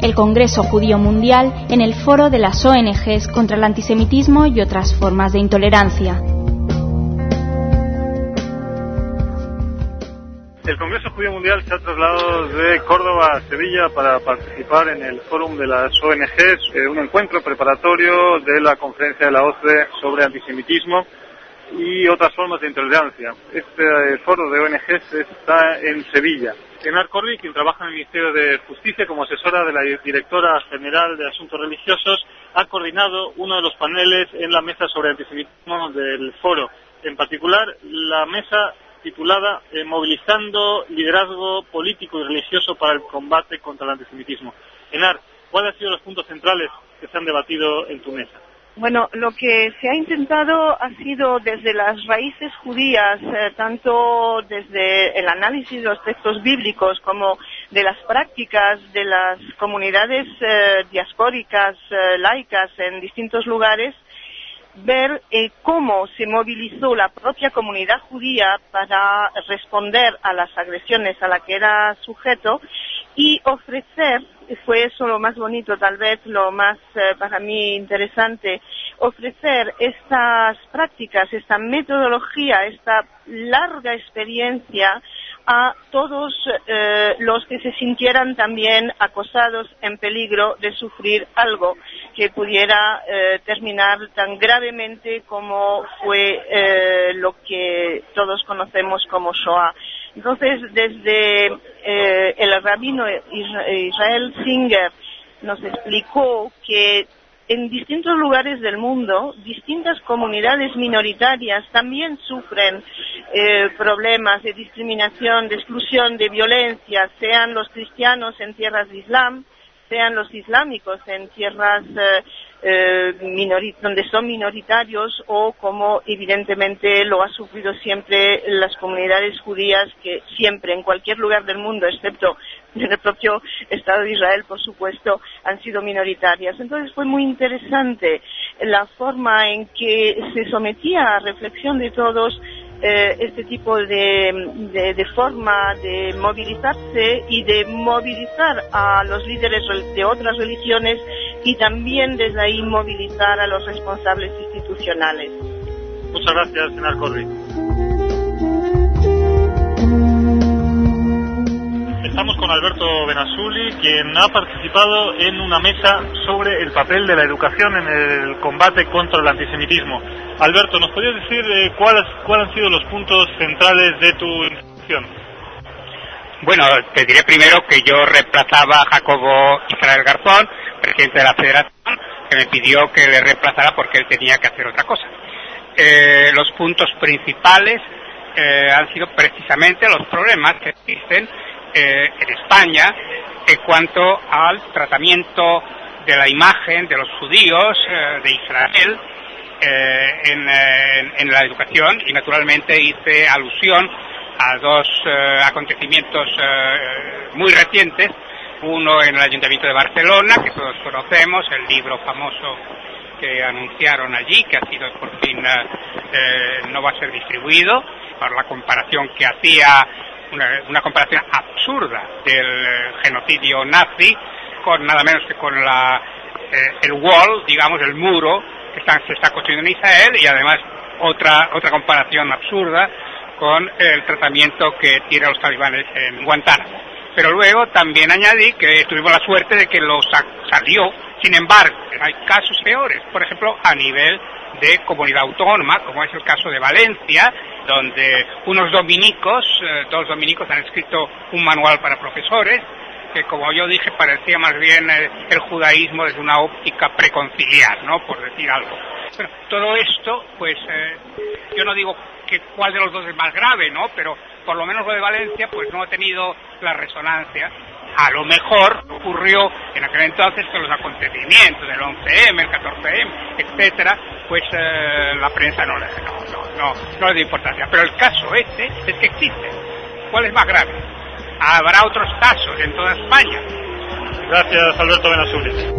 el Congreso Judío Mundial en el foro de las ONGs contra el antisemitismo y otras formas de intolerancia. El Congreso Judío Mundial se ha trasladado de Córdoba a Sevilla para participar en el Fórum de las ONGs, un encuentro preparatorio de la conferencia de la OSCE sobre antisemitismo y otras formas de intolerancia. Este foro de ONGs está en Sevilla. Enar Corbi, quien trabaja en el Ministerio de Justicia como asesora de la Directora General de Asuntos Religiosos, ha coordinado uno de los paneles en la mesa sobre antisemitismo del foro. En particular, la mesa titulada Movilizando liderazgo político y religioso para el combate contra el antisemitismo. Enar, ¿cuáles han sido los puntos centrales que se han debatido en tu mesa? Bueno, lo que se ha intentado ha sido desde las raíces judías, tanto desde el análisis de los textos bíblicos como de las prácticas de las comunidades diaspóricas, laicas en distintos lugares, ver cómo se movilizó la propia comunidad judía para responder a las agresiones a las que era sujeto y ofrecer, fue eso lo más bonito, tal vez lo más para mí interesante, ofrecer estas prácticas, esta metodología, esta larga experiencia a todos los que se sintieran también acosados, en peligro de sufrir algo que pudiera terminar tan gravemente como fue lo que todos conocemos como Shoah. Entonces, desde el rabino Israel Singer nos explicó que en distintos lugares del mundo, distintas comunidades minoritarias también sufren problemas de discriminación, de exclusión, de violencia, sean los cristianos en tierras de Islam, sean los islámicos en tierras donde son minoritarios, o como evidentemente lo ha sufrido siempre las comunidades judías, que siempre en cualquier lugar del mundo, excepto en el propio Estado de Israel, por supuesto, han sido minoritarias. Entonces fue muy interesante la forma en que se sometía a reflexión de todos este tipo de forma de movilizarse y de movilizar a los líderes de otras religiones, y también desde ahí movilizar a los responsables institucionales. Muchas gracias, Enar Corbi. Estamos con Alberto Benasuli, quien ha participado en una mesa sobre el papel de la educación en el combate contra el antisemitismo. Alberto, ¿nos podrías decir cuáles han sido los puntos centrales de tu intervención? Bueno, te diré primero que yo reemplazaba a Jacobo Israel Garzón, presidente de la Federación, que me pidió que le reemplazara porque él tenía que hacer otra cosa. Los puntos principales han sido precisamente los problemas que existen en España en cuanto al tratamiento de la imagen de los judíos de Israel en la educación, y naturalmente hice alusión a dos acontecimientos muy recientes, uno en el Ayuntamiento de Barcelona, que todos conocemos, el libro famoso que anunciaron allí, que ha sido por fin no va a ser distribuido, por la comparación que hacía, una comparación absurda del genocidio nazi con nada menos que con el wall, digamos, el muro que se está construyendo en Israel, y además otra comparación absurda con el tratamiento que tienen los talibanes en Guantánamo. Pero luego también añadí que tuvimos la suerte de que lo salió. Sin embargo, hay casos peores, por ejemplo, a nivel de comunidad autónoma, como es el caso de Valencia, donde unos dominicos, dos dominicos han escrito un manual para profesores, que como yo dije parecía más bien el judaísmo desde una óptica preconciliar, ¿no?, por decir algo. Bueno, todo esto, pues yo no digo que cuál de los dos es más grave, ¿no?, pero por lo menos lo de Valencia pues no ha tenido la resonancia. A lo mejor ocurrió en aquel entonces con los acontecimientos del 11M, el 14M, etcétera, pues la prensa no le dio importancia. Pero el caso este es que existe. ¿Cuál es más grave? Habrá otros casos en toda España. Gracias, Alberto Benasuli.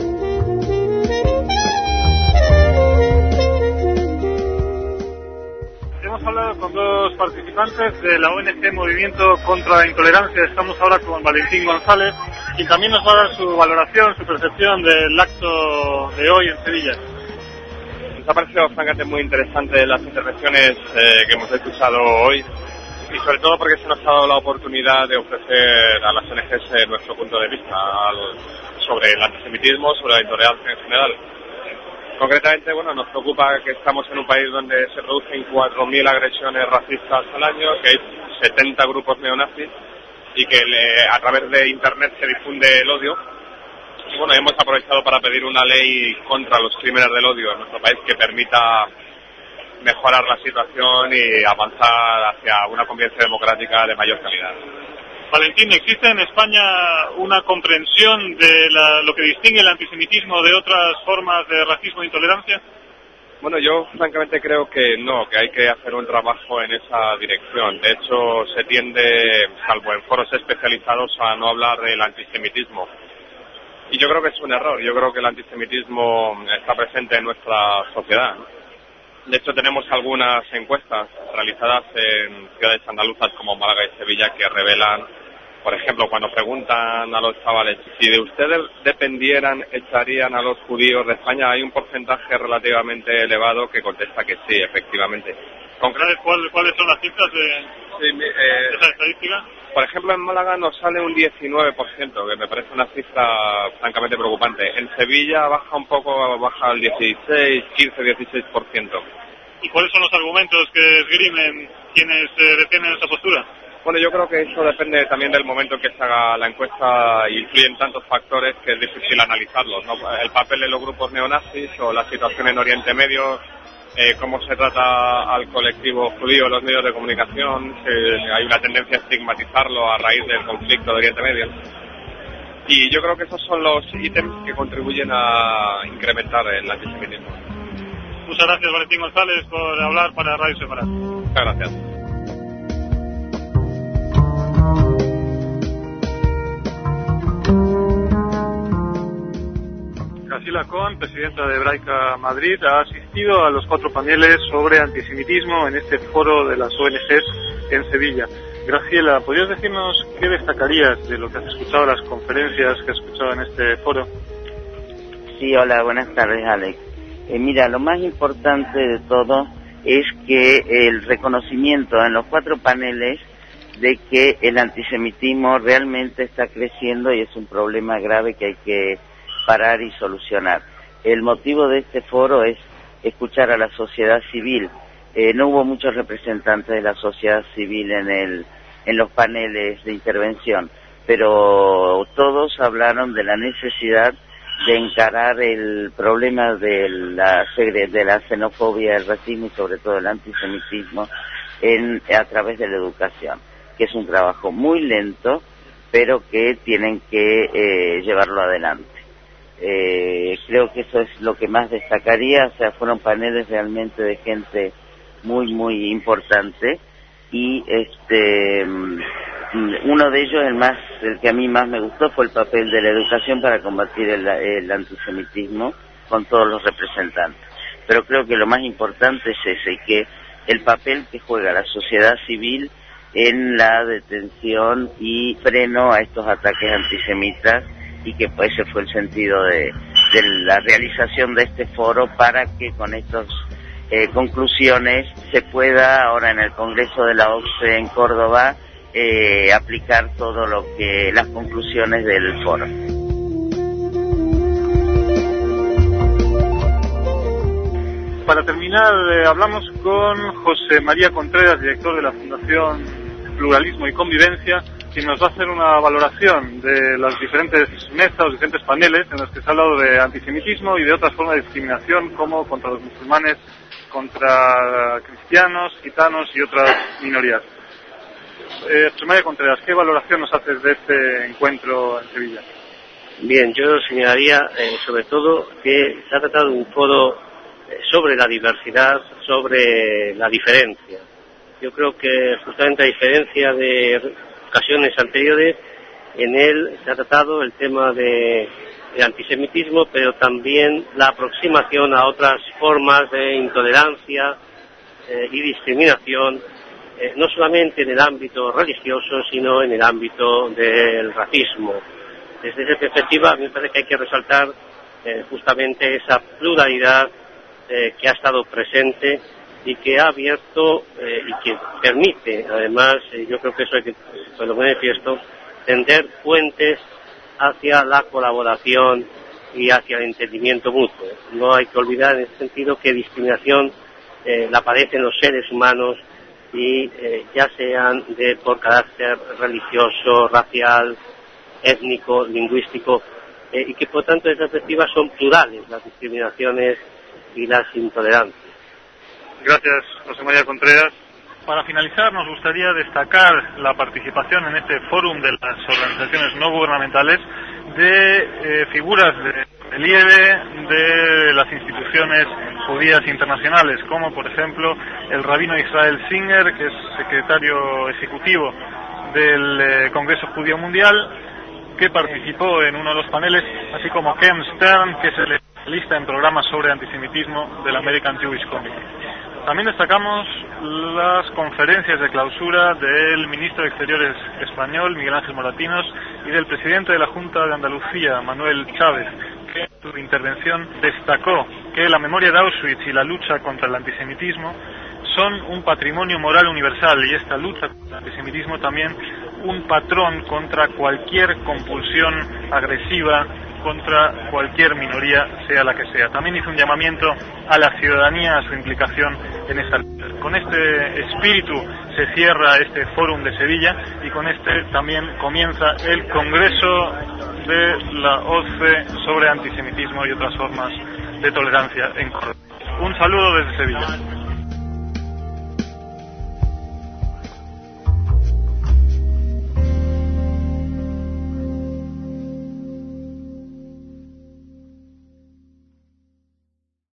Hemos hablado con dos participantes de la ONG Movimiento contra la Intolerancia. Estamos ahora con Valentín González, y también nos va a dar su valoración, su percepción del acto de hoy en Sevilla. Nos ha parecido francamente muy interesante las intervenciones que hemos escuchado hoy, y sobre todo porque se nos ha dado la oportunidad de ofrecer a las ONGs nuestro punto de vista sobre el antisemitismo, sobre la intolerancia en general. Concretamente, nos preocupa que estamos en un país donde se producen 4.000 agresiones racistas al año, que hay 70 grupos neonazis y que a través de Internet se difunde el odio. Y hemos aprovechado para pedir una ley contra los crímenes del odio en nuestro país que permita mejorar la situación y avanzar hacia una convivencia democrática de mayor calidad. Valentín, ¿existe en España una comprensión de lo que distingue el antisemitismo de otras formas de racismo e intolerancia? Yo francamente creo que no, que hay que hacer un trabajo en esa dirección. De hecho, se tiende, salvo en foros especializados, a no hablar del antisemitismo. Y yo creo que es un error. Yo creo que el antisemitismo está presente en nuestra sociedad. De hecho, tenemos algunas encuestas realizadas en ciudades andaluzas como Málaga y Sevilla que revelan, por ejemplo, cuando preguntan a los chavales si de ustedes dependieran, ¿echarían a los judíos de España? Hay un porcentaje relativamente elevado que contesta que sí, efectivamente. ¿Cuáles son las cifras de esa estadística? Por ejemplo, en Málaga nos sale un 19%, que me parece una cifra francamente preocupante. En Sevilla baja un poco, baja al 16%. ¿Y cuáles son los argumentos que esgrimen quienes defienden esa postura? Yo creo que eso depende también del momento en que se haga la encuesta y influyen tantos factores que es difícil analizarlos, ¿no? El papel de los grupos neonazis o la situación en Oriente Medio, cómo se trata al colectivo judío en los medios de comunicación, hay una tendencia a estigmatizarlo a raíz del conflicto de Oriente Medio. Y yo creo que esos son los ítems que contribuyen a incrementar el antisemitismo. Muchas gracias, Valentín González, por hablar para Radio Separat. Muchas gracias. Graciela Cohen, presidenta de Hebraica Madrid, ha asistido a los 4 paneles sobre antisemitismo en este foro de las ONGs en Sevilla. Graciela, ¿podrías decirnos qué destacarías de lo que has escuchado, las conferencias que has escuchado en este foro? Sí, hola, buenas tardes, Alex. Mira, lo más importante de todo es que el reconocimiento en los 4 paneles de que el antisemitismo realmente está creciendo y es un problema grave que hay que parar y solucionar. El motivo de este foro es escuchar a la sociedad civil. No hubo muchos representantes de la sociedad civil en los paneles de intervención, pero todos hablaron de la necesidad de encarar el problema de la xenofobia, el racismo y sobre todo el antisemitismo a través de la educación, que es un trabajo muy lento, pero que tienen que llevarlo adelante. Creo que eso es lo que más destacaría, o sea, fueron paneles realmente de gente muy, muy importante, y uno de ellos, el que a mí más me gustó, fue el papel de la educación para combatir el antisemitismo con todos los representantes. Pero creo que lo más importante es ese, que el papel que juega la sociedad civil en la detención y freno a estos ataques antisemitas, y que ese fue el sentido de la realización de este foro, para que con estas conclusiones se pueda ahora en el Congreso de la OCDE en Córdoba aplicar todo las conclusiones del foro. Para terminar, hablamos con José María Contreras, director de la Fundación Pluralismo y Convivencia, quien nos va a hacer una valoración de las diferentes mesas, los diferentes paneles en los que se ha hablado de antisemitismo y de otras formas de discriminación, como contra los musulmanes, contra cristianos, gitanos y otras minorías. José María Contreras, ¿qué valoración nos haces de este encuentro en Sevilla? Bien, yo señalaría sobre todo que se ha tratado un foro sobre la diversidad, sobre la diferencia. Yo creo que justamente a diferencia de ocasiones anteriores, en él se ha tratado el tema de antisemitismo, pero también la aproximación a otras formas de intolerancia y discriminación, no solamente en el ámbito religioso, sino en el ámbito del racismo. Desde esa perspectiva, a mí me parece que hay que resaltar justamente esa pluralidad que ha estado presente y que ha abierto y que permite, además, yo creo que eso hay que lo manifiesto, tender puentes hacia la colaboración y hacia el entendimiento mutuo. No hay que olvidar en ese sentido que discriminación la padecen los seres humanos y ya sean por carácter religioso, racial, étnico, lingüístico, y que por tanto desde esa perspectiva son plurales las discriminaciones y las intolerancias. Gracias, José María Contreras. Para finalizar, nos gustaría destacar la participación en este fórum de las organizaciones no gubernamentales de figuras de relieve de las instituciones judías internacionales, como por ejemplo el rabino Israel Singer, que es secretario ejecutivo del Congreso Judío Mundial, que participó en uno de los paneles, así como Ken Stern, que es el especialista en programas sobre antisemitismo del American Jewish Committee. También destacamos las conferencias de clausura del ministro de Exteriores español, Miguel Ángel Moratinos, y del presidente de la Junta de Andalucía, Manuel Chávez, que en su intervención destacó que la memoria de Auschwitz y la lucha contra el antisemitismo son un patrimonio moral universal, y esta lucha contra el antisemitismo también un patrón contra cualquier compulsión agresiva contra cualquier minoría, sea la que sea. También hizo un llamamiento a la ciudadanía, a su implicación en esta lucha. Con este espíritu se cierra este fórum de Sevilla y con este también comienza el Congreso de la OSCE sobre antisemitismo y otras formas de tolerancia en Córdoba. Un saludo desde Sevilla.